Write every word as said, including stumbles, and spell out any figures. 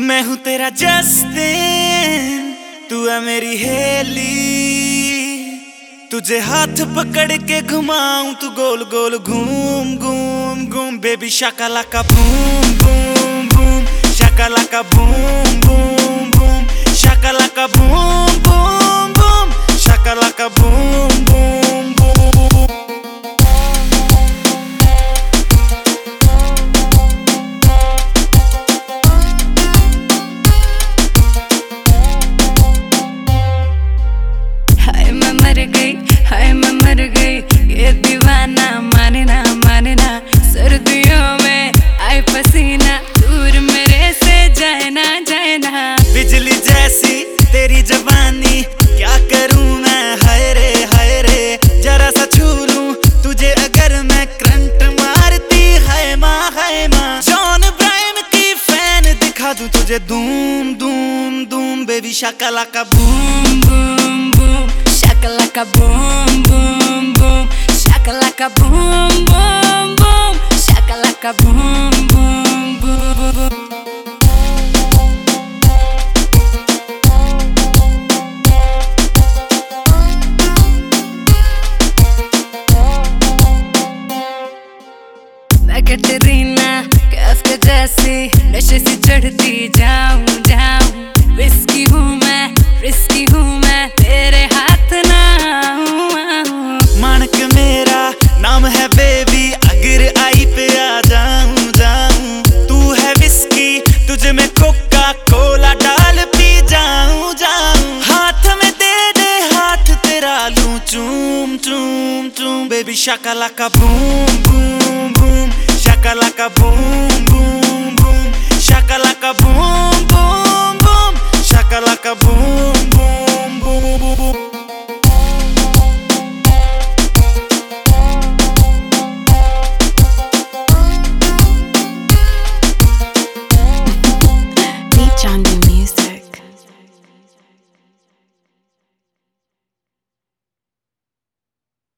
मैं हूँ तेरा जस्टिन, तू है मेरी हेली। तुझे हाथ पकड़ के घुमाऊं, तू गोल गोल घूम घूम घूम। Baby shakalaka boom boom boom, shakalaka boom boom boom, shakalaka boom boom boom, shakalaka boom boom boom. मर गई, हाय मैं मर गई, ये दीवाना माने ना माने ना। सर्दियों में आए पसीना, दूर मेरे से जाए ना जाए ना। बिजली जैसी तेरी जवानी, क्या करूं मैं, हाय रे हाय रे। जरा सा छू लूं तुझे अगर मैं, करंट मारती है माँ है माँ। जॉन ब्रायन की फैन दिखा दूं तुझे, धूम धूम धूम। Baby shakalaka boom boom boom, shakalaka boom boom boom, shakalaka boom boom boom, shakalaka boom boom boom. मैं कैटरीना कैफ के जैसी नशे से चढ़ती जाऊं जाऊं। विस्की हूँ मैं, रिस्की हूँ मैं, तेरे हाथ ना आऊं। मानक मेरा नाम है बेबी, अगर आई पे आ जाऊं जाऊं। तू है विस्की, तुझे मैं कोका कोला डाल पी जाऊं जाऊं। हाथ में दे दे हाथ तेरा लूं, चूम चूम चूम। Baby shakalaka boom boom boom, shakalaka boom boom boom, shakalaka boom boom boom, shakalaka boom boom boom boom.